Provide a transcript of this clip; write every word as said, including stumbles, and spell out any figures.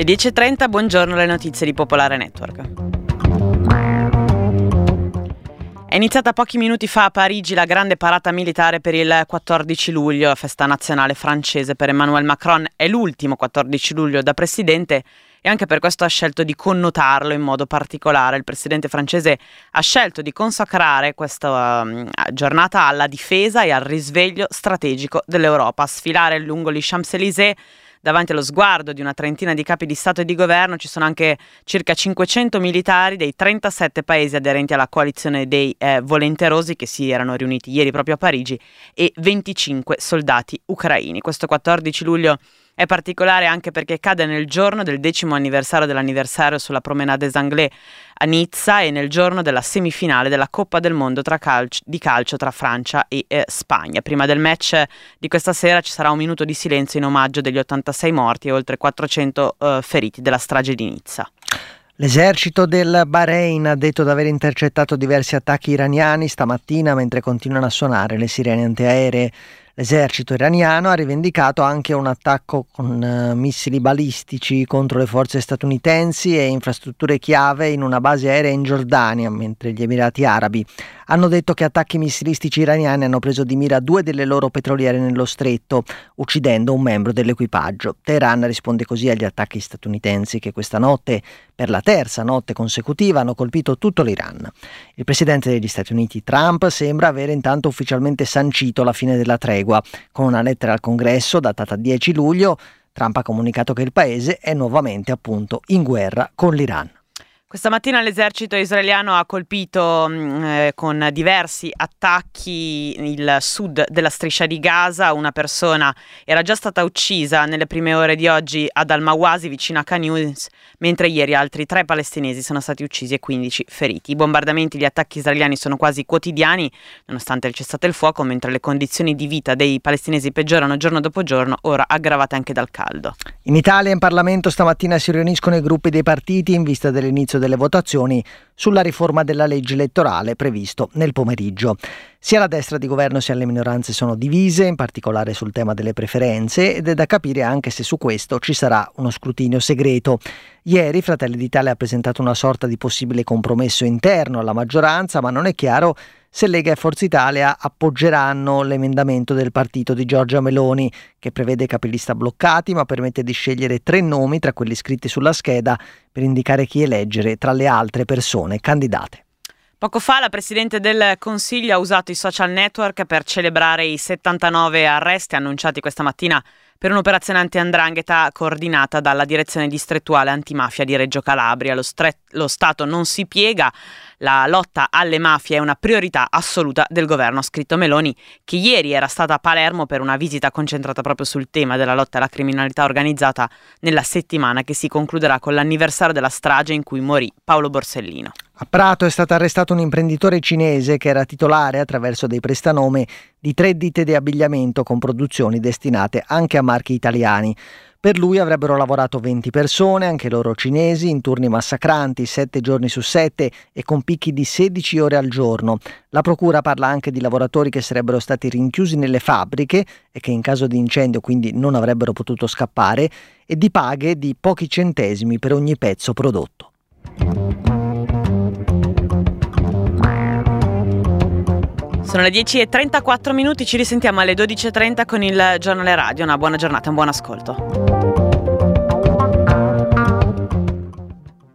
dieci e trenta, buongiorno, le notizie di Popolare Network. È iniziata pochi minuti fa a Parigi la grande parata militare per il quattordici luglio, la festa nazionale francese per Emmanuel Macron. È l'ultimo quattordici luglio da presidente e anche per questo ha scelto di connotarlo in modo particolare. Il presidente francese ha scelto di consacrare questa uh, giornata alla difesa e al risveglio strategico dell'Europa. A sfilare lungo gli Champs-Élysées, davanti allo sguardo di una trentina di capi di Stato e di governo, ci sono anche circa cinquecento militari dei trentasette paesi aderenti alla coalizione dei eh, volenterosi che si erano riuniti ieri proprio a Parigi e venticinque soldati ucraini. Questo quattordici luglio è particolare anche perché cade nel giorno del decimo anniversario dell'anniversario sulla Promenade des Anglais a Nizza e nel giorno della semifinale della Coppa del Mondo tra calcio, di calcio tra Francia e eh, Spagna. Prima del match di questa sera ci sarà un minuto di silenzio in omaggio degli ottantasei morti e oltre quattrocento eh, feriti della strage di Nizza. L'esercito del Bahrain ha detto di aver intercettato diversi attacchi iraniani stamattina mentre continuano a suonare le sirene antiaeree. L'esercito iraniano ha rivendicato anche un attacco con uh, missili balistici contro le forze statunitensi e infrastrutture chiave in una base aerea in Giordania, mentre gli Emirati Arabi hanno detto che attacchi missilistici iraniani hanno preso di mira due delle loro petroliere nello stretto, uccidendo un membro dell'equipaggio. Teheran risponde così agli attacchi statunitensi che questa notte, per la terza notte consecutiva, hanno colpito tutto l'Iran. Il presidente degli Stati Uniti, Trump, sembra avere intanto ufficialmente sancito la fine della tregua. Con una lettera al Congresso datata dieci luglio, Trump ha comunicato che il paese è nuovamente appunto in guerra con l'Iran. Questa mattina l'esercito israeliano ha colpito eh, con diversi attacchi il sud della striscia di Gaza. Una persona era già stata uccisa nelle prime ore di oggi ad Al-Mawasi, vicino a Khan Younis, mentre ieri altri tre palestinesi sono stati uccisi e quindici feriti. I bombardamenti e gli attacchi israeliani sono quasi quotidiani, nonostante il cessate il fuoco, mentre le condizioni di vita dei palestinesi peggiorano giorno dopo giorno, ora aggravate anche dal caldo. In Italia in Parlamento stamattina si riuniscono i gruppi dei partiti in vista dell'inizio delle votazioni sulla riforma della legge elettorale previsto nel pomeriggio. Sia la destra di governo sia le minoranze sono divise, in particolare sul tema delle preferenze, ed è da capire anche se su questo ci sarà uno scrutinio segreto. Ieri Fratelli d'Italia ha presentato una sorta di possibile compromesso interno alla maggioranza, ma non è chiaro se Lega e Forza Italia appoggeranno l'emendamento del partito di Giorgia Meloni, che prevede capilista bloccati ma permette di scegliere tre nomi tra quelli scritti sulla scheda per indicare chi eleggere tra le altre persone candidate. Poco fa la Presidente del Consiglio ha usato i social network per celebrare i settantanove arresti annunciati questa mattina per un'operazione anti-'ndrangheta coordinata dalla Direzione Distrettuale Antimafia di Reggio Calabria. Lo, stre- lo Stato non si piega, la lotta alle mafie è una priorità assoluta del governo, ha scritto Meloni, che ieri era stata a Palermo per una visita concentrata proprio sul tema della lotta alla criminalità organizzata nella settimana che si concluderà con l'anniversario della strage in cui morì Paolo Borsellino. A Prato è stato arrestato un imprenditore cinese che era titolare, attraverso dei prestanome, di tre ditte di abbigliamento con produzioni destinate anche a marchi italiani. Per lui avrebbero lavorato venti persone, anche loro cinesi, in turni massacranti, sette giorni su sette e con picchi di sedici ore al giorno. La procura parla anche di lavoratori che sarebbero stati rinchiusi nelle fabbriche e che in caso di incendio quindi non avrebbero potuto scappare, e di paghe di pochi centesimi per ogni pezzo prodotto. Sono le dieci e trentaquattro minuti, ci risentiamo alle dodici e trenta con il giornale radio. Una buona giornata, un buon ascolto.